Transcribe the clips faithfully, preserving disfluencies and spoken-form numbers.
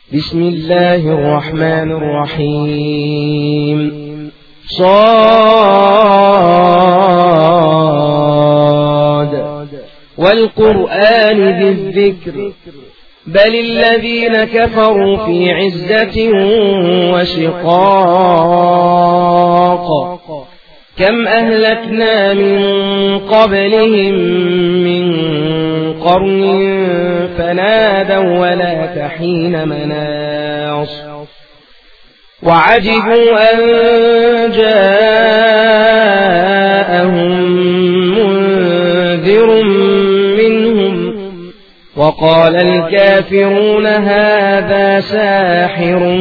بسم الله الرحمن الرحيم. صاد والقرآن ذي الذكر بل الذين كفروا في عزة وشقاق كم أهلكنا من قبلهم من قرن فنادوا ولا تحين مناص وعجبوا أن جاءهم منذر منهم وقال الكافرون هذا ساحر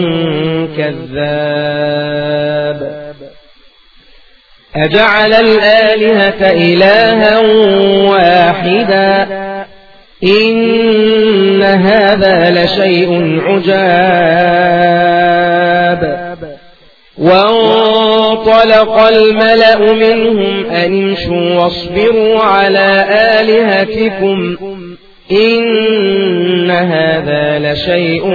كذاب أجعل الآلهة إلها واحدا إن هذا لشيء عجاب وانطلق الملأ منهم أن امشوا واصبروا على آلهتكم إن هذا لشيء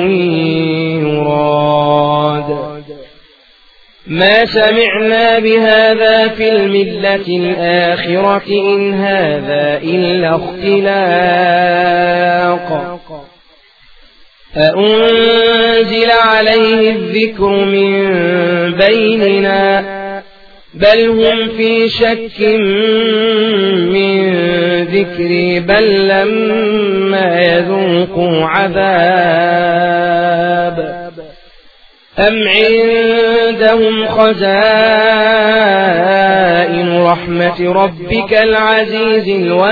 يراد ما سمعنا بهذا في الملة الآخرة إن هذا إلا اختلاق أأنزل عليه الذكر من بيننا بل هم في شك من ذكري بل لما يذوقوا عذاب أم عندهم خزائن رحمة ربك العزيز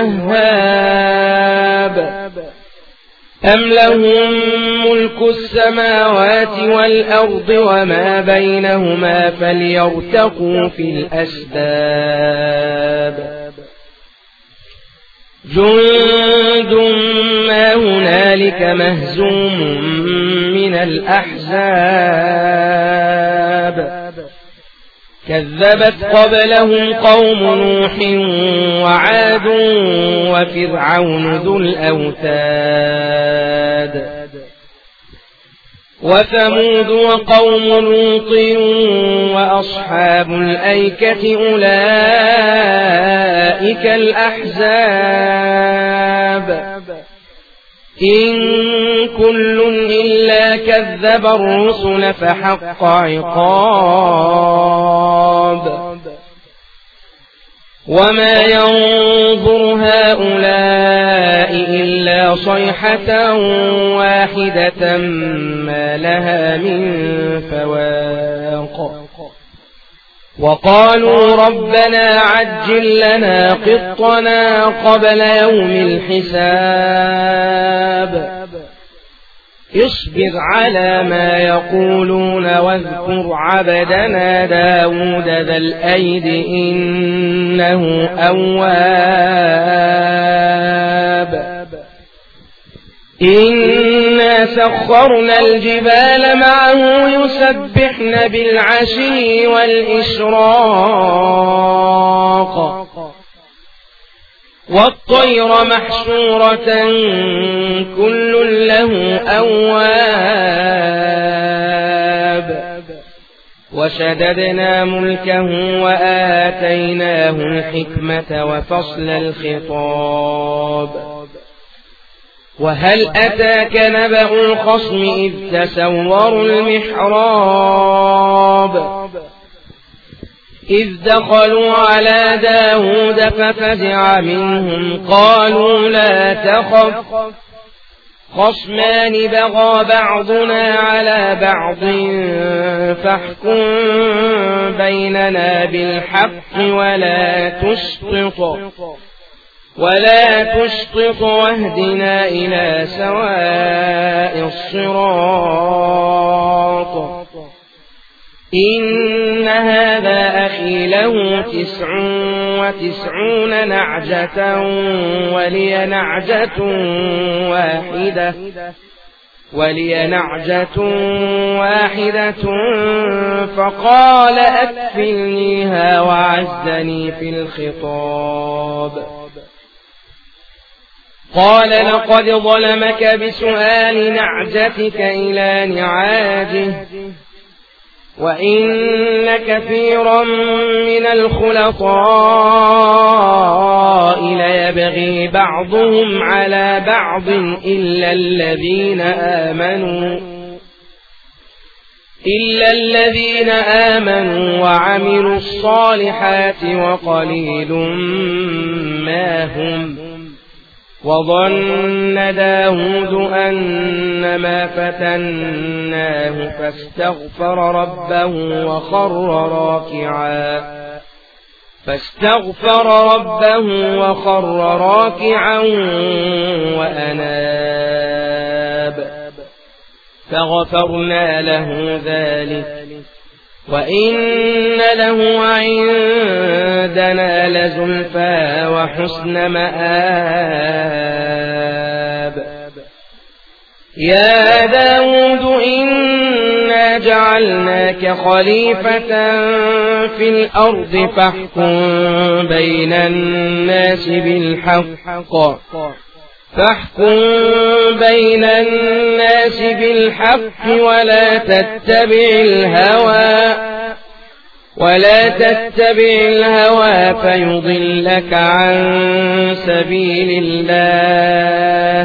الوهاب أم لهم ملك السماوات والأرض وما بينهما فليرتقوا في الأسباب جند ما هنالك مهزوم من الأحزاب كذبت قبلهم قوم نوح وعاد وفرعون ذو الأوتاد وثمود وقوم لوط وأصحاب الأيكة أولئك الأحزاب إن كل إلا كذب الرسل فحق عقاب وما ينظر هؤلاء إلا صيحة واحدة ما لها من فواق وقالوا ربنا عجل لنا قطنا قبل يوم الحساب اصبر على ما يقولون واذكر عبدنا داود ذا الأيد إنه أواب إنا سخرنا الجبال معه يسبحن بالعشي والإشراق والطير محشورة كل له أواب وشددنا ملكه وآتيناه الحكمة وفصل الخطاب وهل أتاك نبأ الخصم إذ تسوروا المحراب إذ دخلوا على داود ففزع منهم قالوا لا تخف خصمان بغى بعضنا على بعض فاحكم بيننا بالحق ولا تشطط ولا تشطط واهدنا إلى سواء الصراط إن هذا أخي له تسع وتسعون نعجة ولي نعجة واحدة ولي نعجة واحدة فقال أكفلنيها وعزني في الخطاب قال لقد ظلمك بسؤال نعجتك إلى نعاجه وإن كثيرا من الخلطاء ليبغي بعضهم على بعض إلا الذين آمنوا إلا الذين آمنوا وعملوا الصالحات وقليل ما هم وظن داود أنما فتناه فاستغفر ربه وخر راكعا فاستغفر ربه وخر راكعا وأناب فغفرنا له ذلك وإن له عندنا لزلفى وحسن مآب يا داود إنا جعلناك خليفة في الأرض فاحكم بين الناس بالحق فاحكم بين الناس بالحق ولا تتبع الهوى ولا تتبع الهوى فيضلك عن سبيل الله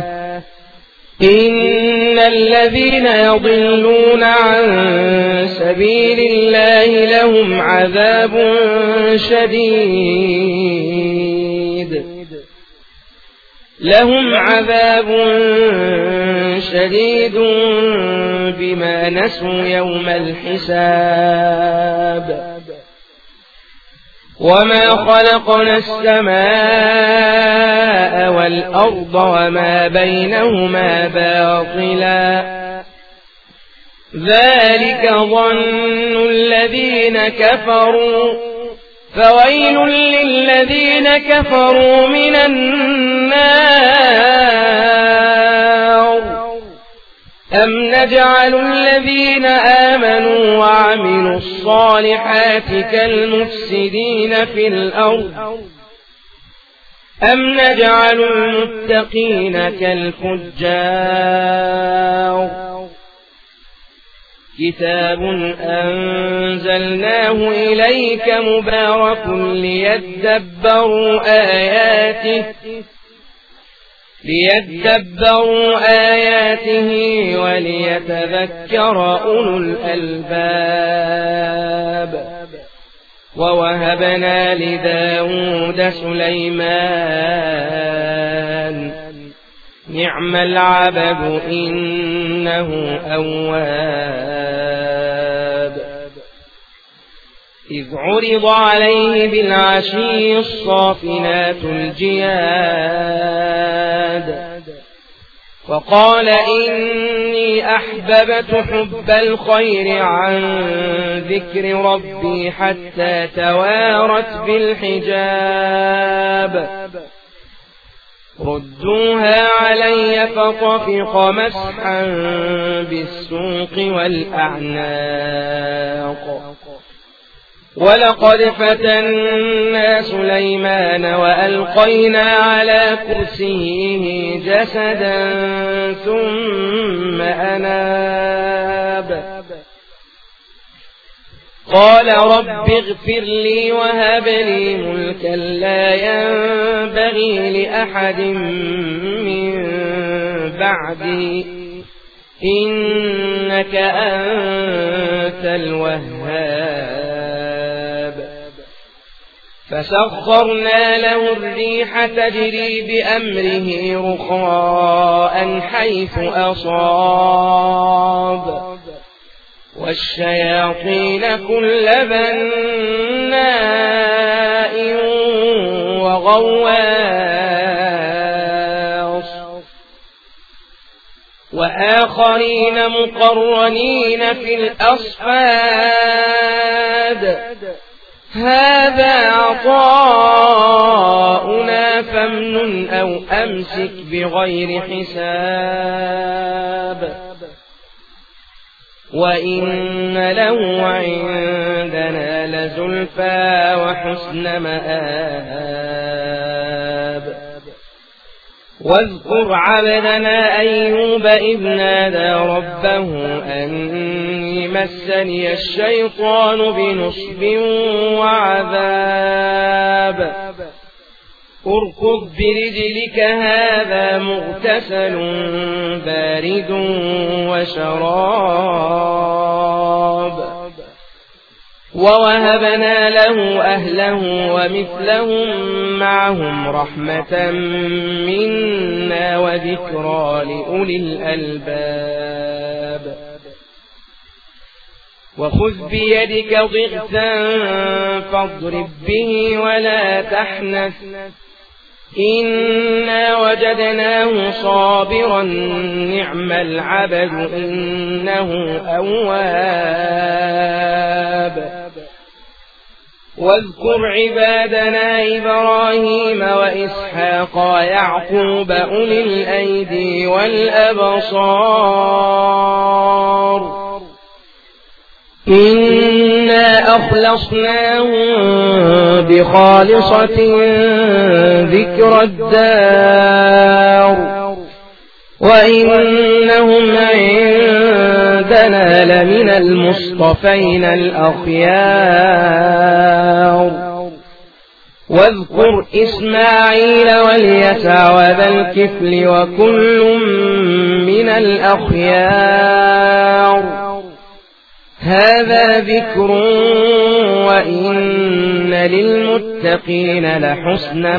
إن الذين يضلون عن سبيل الله لهم عذاب شديد لهم عذاب شديد بما نسوا يوم الحساب وما خلقنا السماء والأرض وما بينهما باطلا ذلك ظن الذين كفروا فويل للذين كفروا من النار أم نجعل الذين آمنوا وعملوا الصالحات كالمفسدين في الأرض أم نجعل المتقين كالفجار كتاب أنزلناه إليك مبارك ليدبروا آياته ليدبروا آياته وليتذكر أولو الألباب ووهبنا لداود سليمان نعم العبد إنه أواب إذ عرض عليه بالعشي الصافنات الجياد وقال إني أحببت حب الخير عن ذكر ربي حتى توارت بالحجاب ردوها علي فطفق مسحا بالسوق والأعناق ولقد فتنا سليمان وألقينا على كرسيه جسدا ثم أناب قال رب اغفر لي وهب لي ملكا لا ينبغي لأحد من بعدي إنك أنت الوهاب فسخرنا له الريح تجري بأمره رخاء حيث أصاب والشياطين كل بناء وغواص وآخرين مقرنين في الأصفاد هذا عطاؤنا فامنن أو أمسك بغير حساب وإن له عندنا لزلفى وحسن مآب واذكر عبدنا أيوب إذ نادى ربه أني مسني الشيطان بنصب وعذاب اركض برجلك هذا مغتسل بارد وشراب ووهبنا له أهله ومثلهم معهم رحمة منا وذكرى لأولي الألباب وخذ بيدك ضغثا فاضرب به ولا تحنث إنا وجدناه صابرا نعم العبد إنه أواب واذكر عبادنا إبراهيم وإسحاق ويعقوب أولي الأيدي والأبصار إنا أخلصناهم بخالصة ذكر الدار وإنهم عندنا لمن المصطفين الأخيار واذكر إسماعيل واليسع وذا الكفل وكل من الأخيار هذا ذكر وإن للمتقين لحسن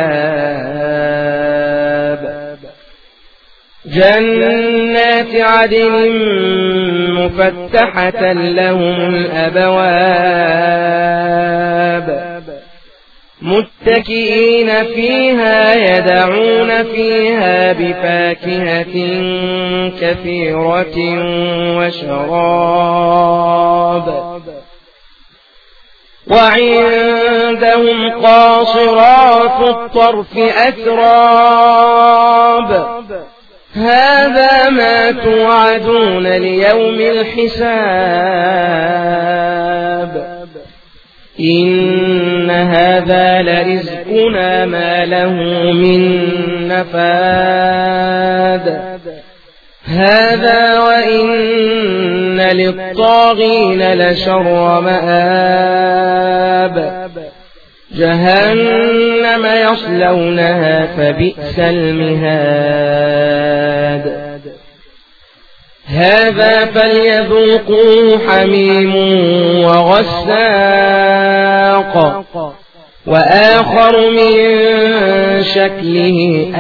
مآب جنات عدن مفتحة لهم الأبواب متكئين فيها يدعون فيها بفاكهة كثيرة وشراب وعندهم قاصرات الطرف أتراب هذا ما توعدون ليوم الحساب إن هذا لرزقنا ما له من نفاد هذا وإن للطاغين لشر مآب جهنم يصلونها فبئس المهاد هذا فليذوقوه حميم وغساق وآخر من شكله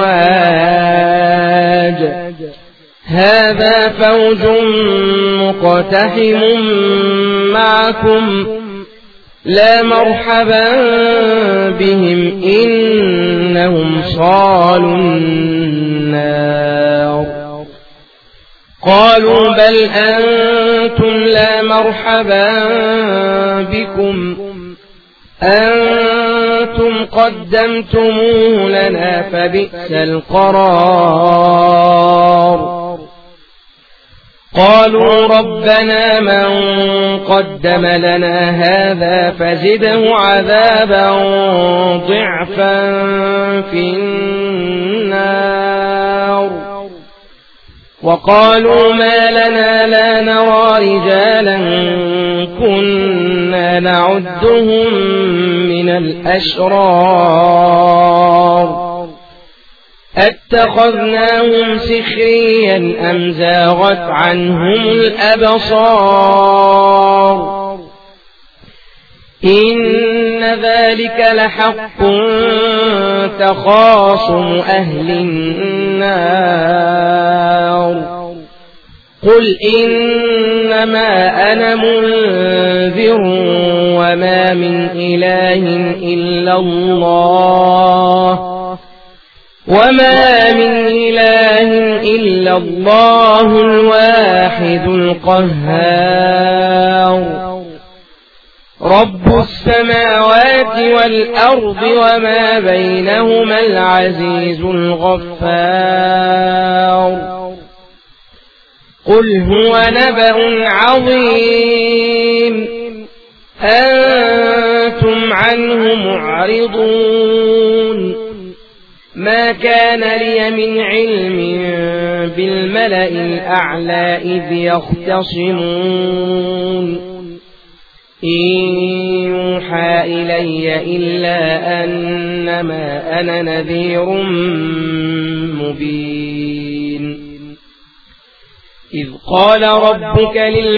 أزواج هذا فوج مقتحم معكم لا مرحبا بهم إنهم صالوا النار قالوا بل أنتم لا مرحبا بكم أنتم قدمتموه لنا فبئس القرار قالوا ربنا من قدم لنا هذا فزده عذابا ضعفا في النار وقالوا ما لنا لا نرى رجالا كنا نعدهم من الأشرار اتخذناهم سخريا أم زاغت عنهم الأبصار إن ذلك لحق تخاصم أهل النار قل إنما أنا منذر وما من إله إلا الله وما من إله إلا الله الواحد القهار رب السماوات والأرض وما بينهما العزيز الغفار قل هو نبأ عظيم أنتم عنه معرضون ما كان لي من علم بالملأ الأعلى إذ يختصمون إن يوحى إلي إلا أنما أنا نذير مبين إذ قال ربك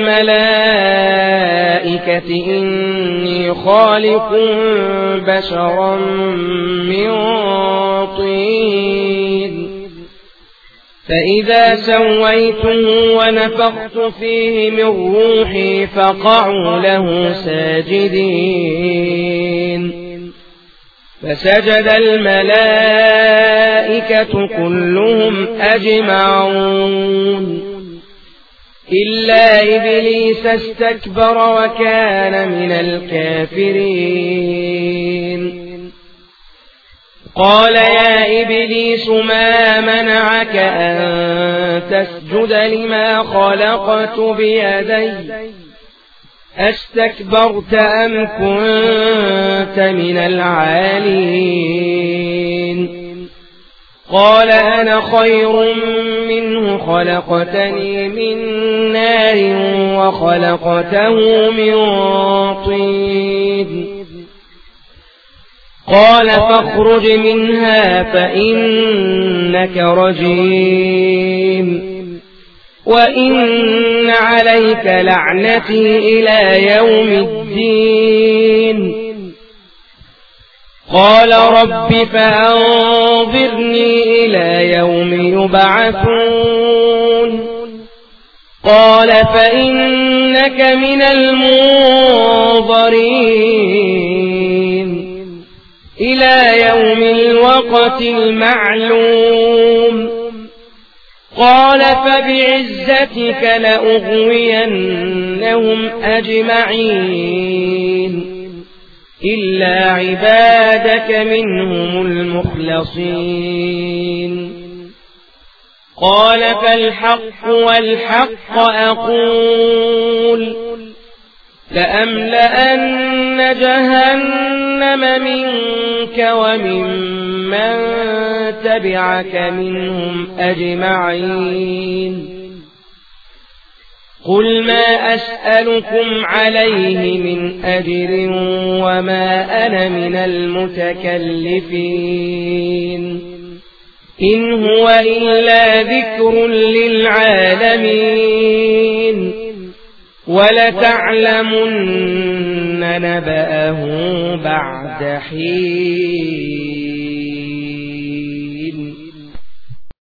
للملائكة إني خالق بشرا من طين فإذا سويته ونفخت فيه من روحي فقعوا له ساجدين فسجد الملائكة كلهم أجمعون إلا إبليس استكبر وكان من الكافرين قال يا إبليس ما منعك أن تسجد لما خلقت بيدي أستكبرت أم كنت من العالين قال أنا خير منه خلقتني من نار وخلقته من طين قال فاخرج منها فإنك رجيم وإن عليك لعنتي إلى يوم الدين قال رب فأنظرني إلى يوم يبعثون قال فإنك من المنظرين إلى يوم الوقت المعلوم قال فبعزتك لأغوينهم أجمعين إلا عبادك منهم المخلصين قال فالحق والحق أقول لأملأن جهنم منك وممن تبعك منهم أجمعين قل ما أسألكم عليه من أجر وما أنا من المتكلفين إن هو إلا ذكر للعالمين ولتعلمن نبأه بعد حين